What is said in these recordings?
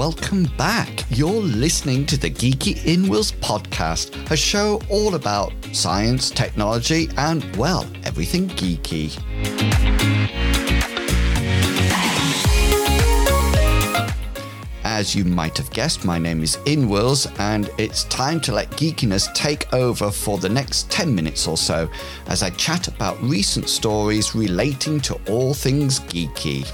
welcome back. You're listening to the Geeky Inwheels podcast, a show all about science, technology, and, well, everything geeky. As you might have guessed, my name is Inwheels, and it's time to let geekiness take over for the next 10 minutes or so as I chat about recent stories relating to all things geeky.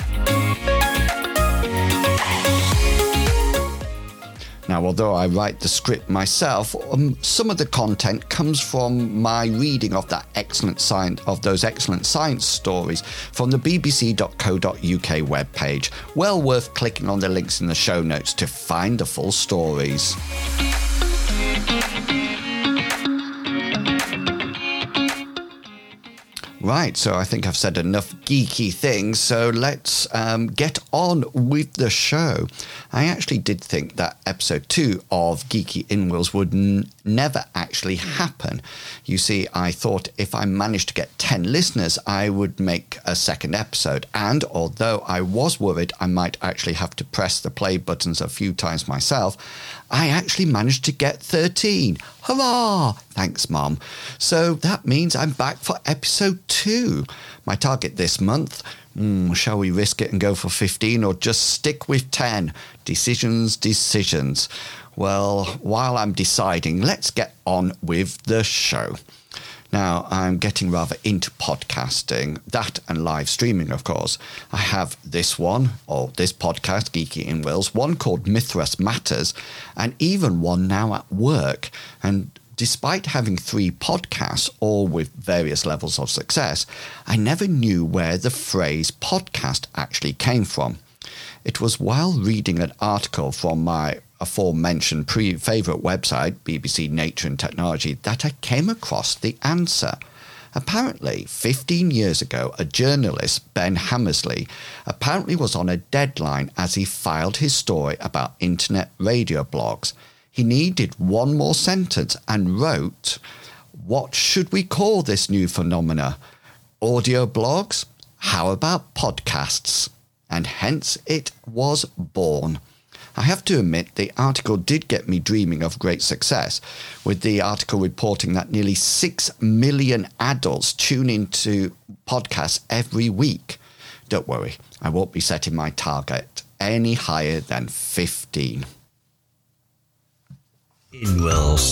Now, although I write the script myself, some of the content comes from my reading of those excellent science stories from the bbc.co.uk webpage. Well worth clicking on the links in the show notes to find the full stories. Right, so I think I've said enough geeky things, so let's get on with the show. I actually did think that episode 2 of Geeky Inwheels would never actually happen. You see, I thought if I managed to get 10 listeners, I would make a second episode. And although I was worried I might actually have to press the play buttons a few times myself, I actually managed to get 13. Hurrah! Thanks, Mom. So that means I'm back for episode 2. My target this month, shall we risk it and go for 15 or just stick with 10? Decisions. Well, while I'm deciding, let's get on with the show. Now, I'm getting rather into podcasting, that and live streaming, of course. I have this podcast, Geeky Inwheels, one called Mithras Matters, and even one now at work. And despite having 3 podcasts, all with various levels of success, I never knew where the phrase podcast actually came from. It was while reading an article from my aforementioned favourite website, BBC Nature and Technology, that I came across the answer. Apparently, 15 years ago, a journalist, Ben Hammersley, apparently was on a deadline as he filed his story about internet radio blogs. He needed one more sentence and wrote, "What should we call this new phenomena? Audio blogs? How about podcasts?" And hence it was born. I have to admit, the article did get me dreaming of great success, with the article reporting that nearly 6 million adults tune into podcasts every week. Don't worry, I won't be setting my target any higher than 15. Inwheels.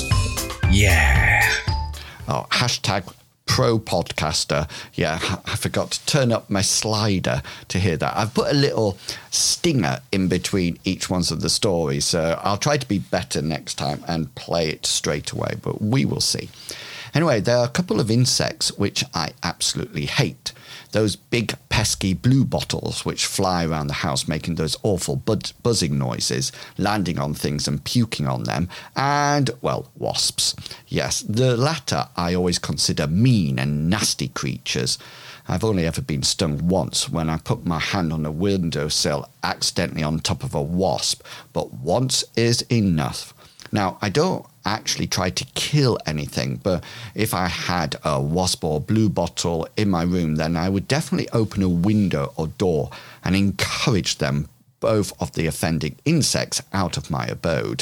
Yeah. Oh, hashtag pro podcaster. Yeah, I forgot to turn up my slider to hear that. I've put a little stinger in between each one of the stories, so I'll try to be better next time and play it straight away, but we will see. Anyway, there are a couple of insects which I absolutely hate. Those big pesky blue bottles which fly around the house making those awful buzzing noises, landing on things and puking on them, and, well, wasps. Yes, the latter I always consider mean and nasty creatures. I've only ever been stung once when I put my hand on a windowsill accidentally on top of a wasp, but once is enough. Now, I don't actually try to kill anything, but if I had a wasp or blue bottle in my room, then I would definitely open a window or door and encourage them, both of the offending insects, out of my abode.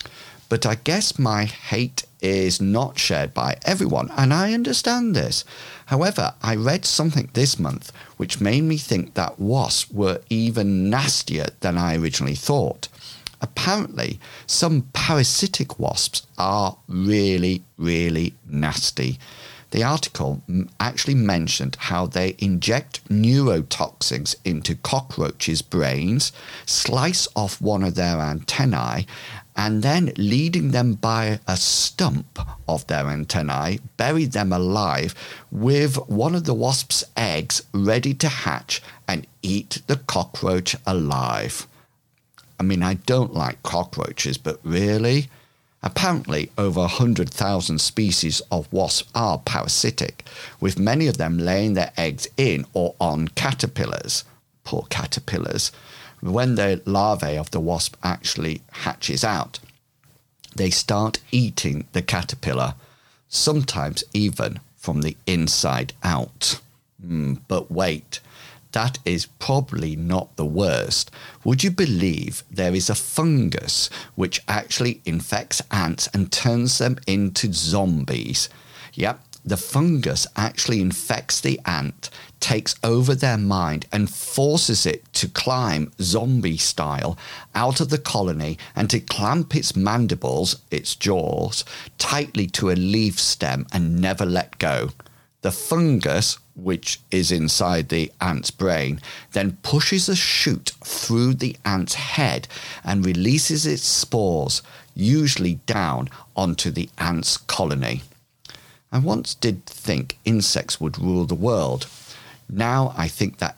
But I guess my hate is not shared by everyone, and I understand this. However, I read something this month which made me think that wasps were even nastier than I originally thought. Apparently, some parasitic wasps are really, really nasty. The article actually mentioned how they inject neurotoxins into cockroaches' brains, slice off one of their antennae, and then leading them by a stump of their antennae, bury them alive with one of the wasp's eggs ready to hatch and eat the cockroach alive. I mean, I don't like cockroaches, but really? Apparently, over 100,000 species of wasps are parasitic, with many of them laying their eggs in or on caterpillars. Poor caterpillars. When the larvae of the wasp actually hatches out, they start eating the caterpillar, sometimes even from the inside out. But wait, that is probably not the worst. Would you believe there is a fungus which actually infects ants and turns them into zombies? Yep, the fungus actually infects the ant, takes over their mind and forces it to climb zombie style out of the colony and to clamp its mandibles, its jaws, tightly to a leaf stem and never let go. The fungus, which is inside the ant's brain, then pushes a shoot through the ant's head and releases its spores, usually down onto the ant's colony. I once did think insects would rule the world. Now I think that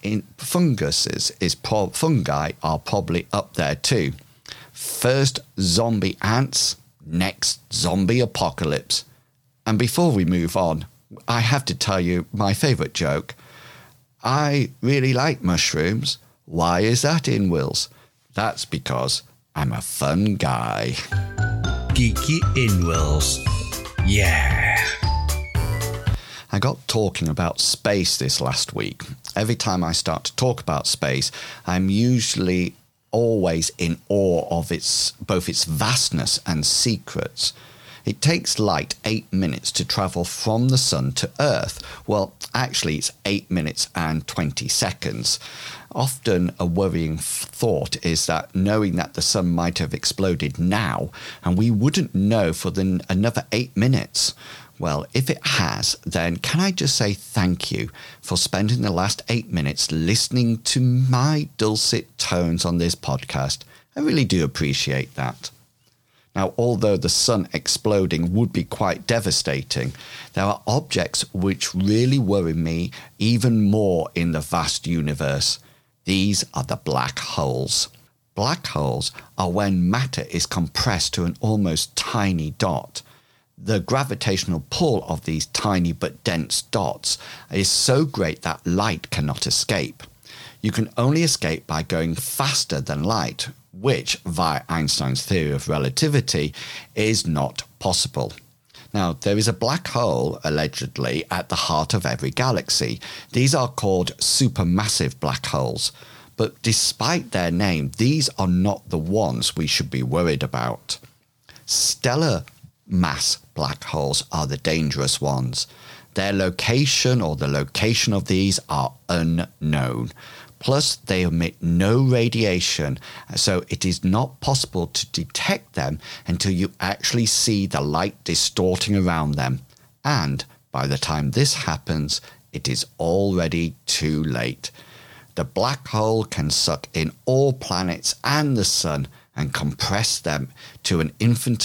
fungi are probably up there too. First zombie ants, next zombie apocalypse. And before we move on, I have to tell you my favourite joke. I really like mushrooms. Why is that, in Wills? That's because I'm a fun guy. Geeky in Wills. Yeah. I got talking about space this last week. Every time I start to talk about space, I'm usually always in awe of both its vastness and secrets. It takes light 8 minutes to travel from the sun to Earth. Well, actually, it's 8 minutes and 20 seconds. Often a worrying thought is that knowing that the sun might have exploded now, and we wouldn't know for another 8 minutes. Well, if it has, then can I just say thank you for spending the last 8 minutes listening to my dulcet tones on this podcast. I really do appreciate that. Now, although the sun exploding would be quite devastating, there are objects which really worry me even more in the vast universe. These are the black holes. Black holes are when matter is compressed to an almost tiny dot. The gravitational pull of these tiny but dense dots is so great that light cannot escape. You can only escape by going faster than light, which, via Einstein's theory of relativity, is not possible. Now, there is a black hole, allegedly, at the heart of every galaxy. These are called supermassive black holes. But despite their name, these are not the ones we should be worried about. Stellar mass black holes are the dangerous ones. Their location or the location of these are unknown. Plus, they emit no radiation, so it is not possible to detect them until you actually see the light distorting around them. And by the time this happens, it is already too late. The black hole can suck in all planets and the sun and compress them to an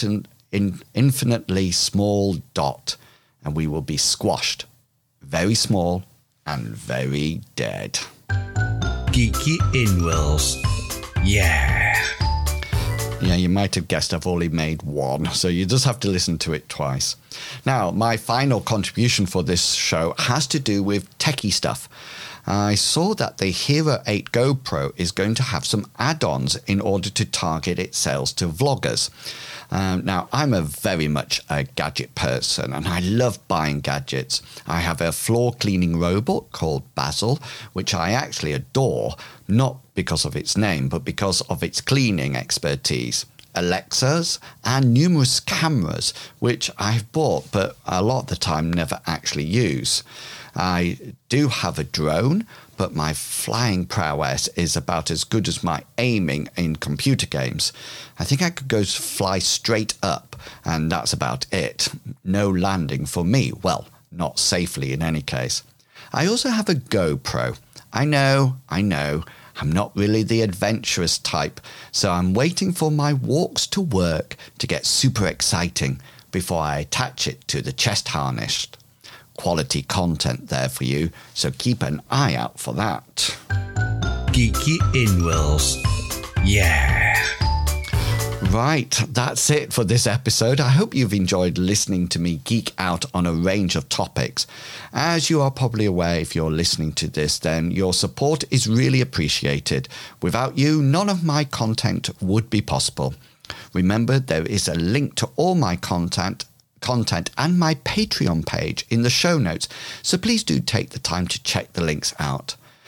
infinitely small dot, and we will be squashed, very small and very dead. Geeky in Wills. Yeah. Yeah, you might have guessed I've only made one, so you just have to listen to it twice. Now, my final contribution for this show has to do with techie stuff. I saw that the Hero 8 GoPro is going to have some add-ons in order to target its sales to vloggers. Now, I'm very much a gadget person, and I love buying gadgets. I have a floor cleaning robot called Basil, which I actually adore, not because of its name, but because of its cleaning expertise. Alexas, and numerous cameras, which I've bought, but a lot of the time never actually use. I do have a drone, but my flying prowess is about as good as my aiming in computer games. I think I could go fly straight up, and that's about it. No landing for me. Well, not safely in any case. I also have a GoPro. I know. I'm not really the adventurous type, so I'm waiting for my walks to work to get super exciting before I attach it to the chest harness. Quality content there for you, so keep an eye out for that. Geeky in Wills. Yeah. Right, that's it for this episode. I hope you've enjoyed listening to me geek out on a range of topics. As you are probably aware, if you're listening to this, then your support is really appreciated. Without you, none of my content would be possible. Remember, there is a link to all my content and my Patreon page in the show notes, so please do take the time to check the links out.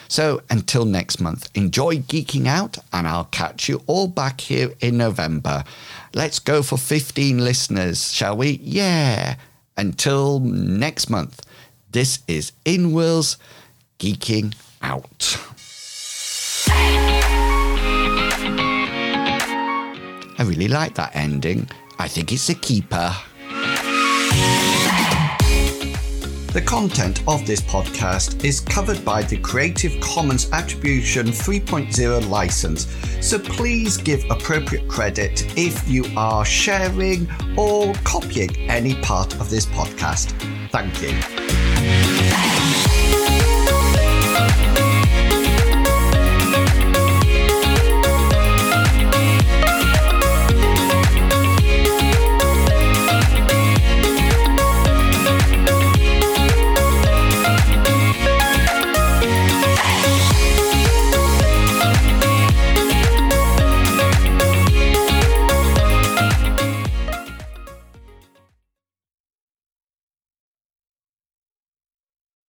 So until next month, enjoy geeking out, and I'll catch you all back here in November. Let's go for 15 listeners, shall we? Yeah. Until next month, this is InWorld's Geeking Out. I really like that ending. I think it's a keeper. The content of this podcast is covered by the Creative Commons Attribution 3.0 license, so please give appropriate credit if you are sharing or copying any part of this podcast. Thank you.